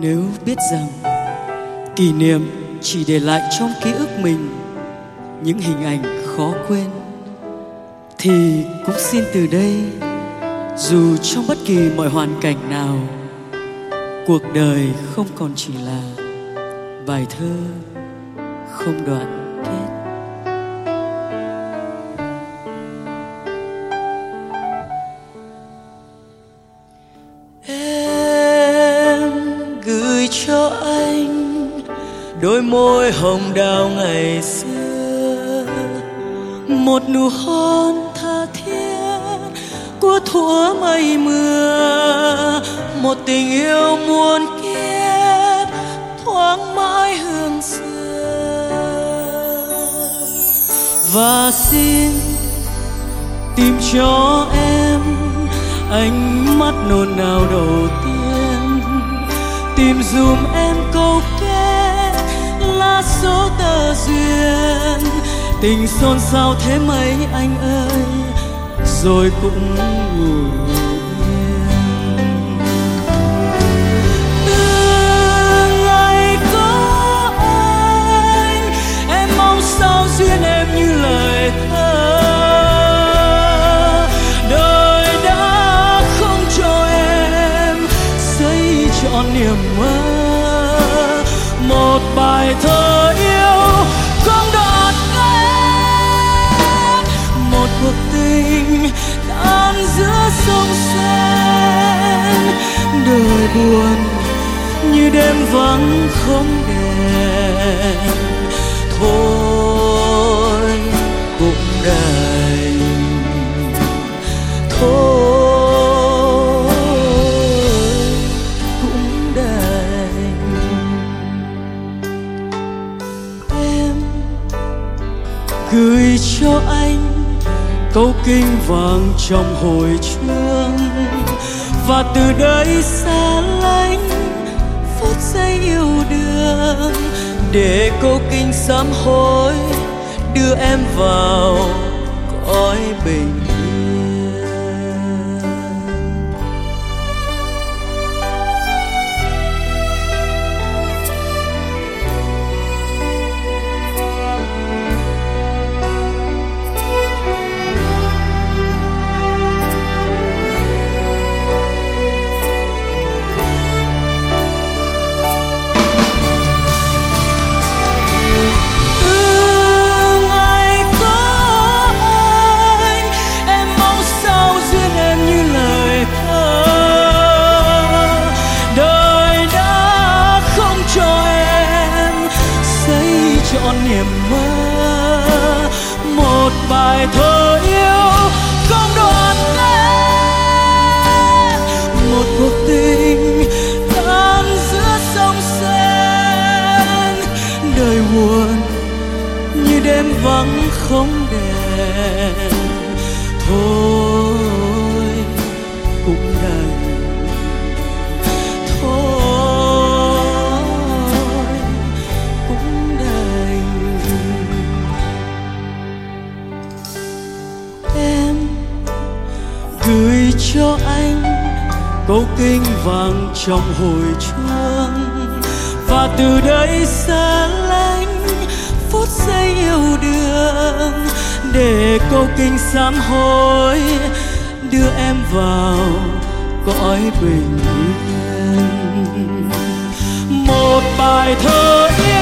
Nếu biết rằng kỷ niệm chỉ để lại trong ký ức mình những hình ảnh khó quên, thì cũng xin từ đây, dù trong bất kỳ mọi hoàn cảnh nào, cuộc đời không còn chỉ là bài thơ không đoạn kết. Em gửi cho anh đôi môi hồng đào ngày xưa, một nụ hôn tha thiết của thuở mây mưa, một tình yêu muôn kiếp thoáng mãi hương xưa. Và xin tìm cho em ánh mắt nôn nao đầu tiên, tìm dùm em câu kết lá số tơ duyên. Tình xôn xao thế mấy anh ơi, rồi cũng ngủ yên. Từ ngày có anh, em mong sao duyên em như lời thơ. Đời đã không cho em xây trọn niềm mơ, một bài thơ yêu không đoạn kết, một cuộc tình tan giữa sông sen. Đời buồn như đêm vắng không đèn, thôi cũng đành, thôi cũng đành. Em gửi cho anh câu kinh vàng trong hồi chuông, và từ đây xa lánh phút giây yêu đương, để câu kinh sám hối đưa em vào cõi bình yên. Chọn niềm mơ, một bài thơ yêu không đoạn kết, một cuộc tình tan giữa sông sen. Đời buồn như đêm vắng không đèn, thôi cũng đành, gửi cho anh câu kinh vàng trong hồi chuông, và từ đây xa lánh phút giây yêu đương, để câu kinh sám hối đưa em vào cõi bình yên. Một bài thơ